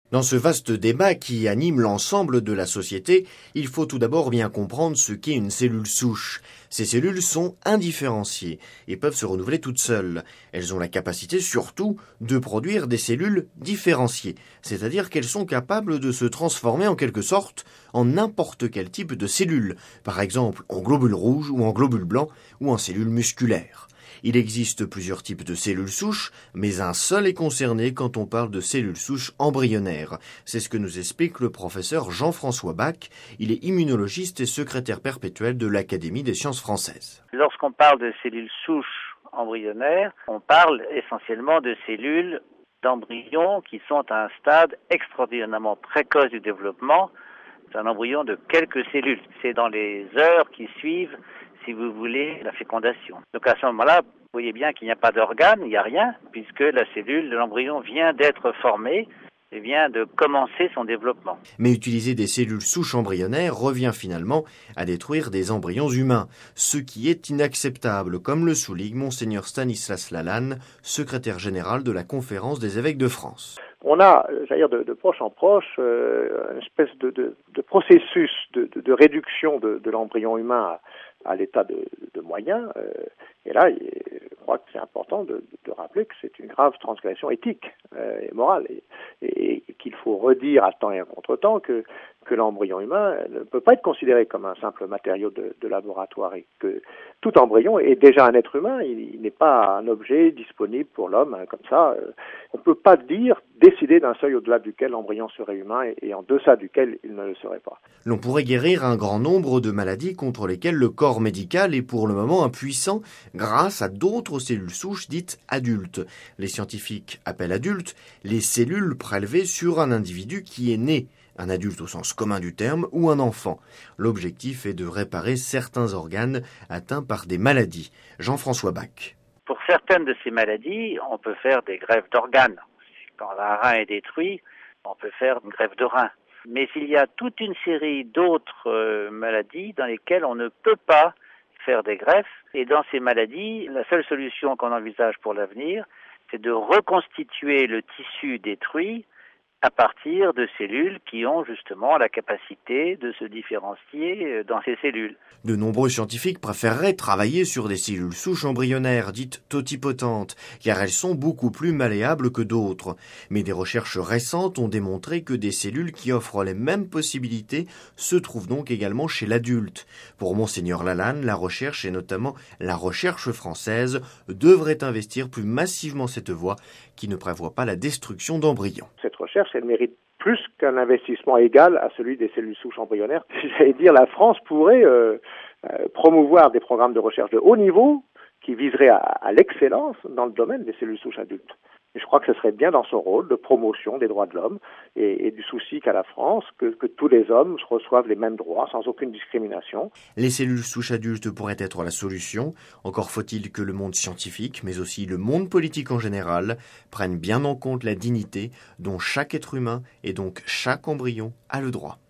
Dans ce vaste débat qui anime l'ensemble de la société, il faut tout d'abord bien comprendre ce qu'est une cellule souche. Ces cellules sont indifférenciées et peuvent se renouveler toutes seules. Elles ont la capacité surtout de produire des cellules différenciées, c'est-à-dire qu'elles sont capables de se transformer en quelque sorte en n'importe quel type de cellule, par exemple en globules rouges ou en globules blancs ou en cellules musculaires. Il existe plusieurs types de cellules souches, mais un seul est concerné quand on parle de cellules souches embryonnaires. C'est ce que nous explique le professeur Jean-François Bach. Il est immunologiste et secrétaire perpétuel de l'Académie des sciences françaises. Lorsqu'on parle de cellules souches embryonnaires, on parle essentiellement de cellules d'embryons qui sont à un stade extraordinairement précoce du développement. C'est un embryon de quelques cellules. C'est dans les heures qui suivent, si vous voulez, la fécondation. Donc à ce moment-là, vous voyez bien qu'il n'y a pas d'organe, il n'y a rien, puisque la cellule de l'embryon vient d'être formée et vient de commencer son développement. Mais utiliser des cellules souches embryonnaires revient finalement à détruire des embryons humains, ce qui est inacceptable, comme le souligne Monseigneur Stanislas Lalanne, secrétaire général de la Conférence des évêques de France. On a, j'allais dire, de proche en proche, une espèce de processus de réduction de l'embryon humain à l'état de moyen. Et là, je crois que c'est important de rappeler que c'est une grave transgression éthique et morale, et qu'il faut redire à temps et à contre-temps que l'embryon humain ne peut pas être considéré comme un simple matériau de laboratoire, et que tout embryon est déjà un être humain, il n'est pas un objet disponible pour l'homme, comme ça. On ne peut pas décider d'un seuil au-delà duquel l'embryon serait humain et en deçà duquel il ne le serait pas. L'on pourrait guérir un grand nombre de maladies contre lesquelles le corps médical est pour le moment impuissant grâce à d'autres cellules souches dites adultes. Les scientifiques appellent adultes les cellules prélevées sur un individu qui est né, un adulte au sens commun du terme, ou un enfant. L'objectif est de réparer certains organes atteints par des maladies. Jean-François Bach. Pour certaines de ces maladies, on peut faire des greffes d'organes. Quand un rein est détruit, on peut faire une greffe de rein. Mais il y a toute une série d'autres maladies dans lesquelles on ne peut pas faire des greffes. Et dans ces maladies, la seule solution qu'on envisage pour l'avenir, c'est de reconstituer le tissu détruit à partir de cellules qui ont justement la capacité de se différencier dans ces cellules. De nombreux scientifiques préféreraient travailler sur des cellules souches embryonnaires dites totipotentes, car elles sont beaucoup plus malléables que d'autres. Mais des recherches récentes ont démontré que des cellules qui offrent les mêmes possibilités se trouvent donc également chez l'adulte. Pour Monseigneur Lalanne, la recherche, et notamment la recherche française, devrait investir plus massivement cette voie qui ne prévoit pas la destruction d'embryons. Cette recherche, elle mérite plus qu'un investissement égal à celui des cellules souches embryonnaires. J'allais dire, la France pourrait promouvoir des programmes de recherche de haut niveau qui viseraient à l'excellence dans le domaine des cellules souches adultes. Et je crois que ce serait bien dans son rôle de promotion des droits de l'homme et du souci qu'a la France que tous les hommes reçoivent les mêmes droits sans aucune discrimination. Les cellules souches adultes pourraient être la solution. Encore faut-il que le monde scientifique, mais aussi le monde politique en général, prennent bien en compte la dignité dont chaque être humain et donc chaque embryon a le droit.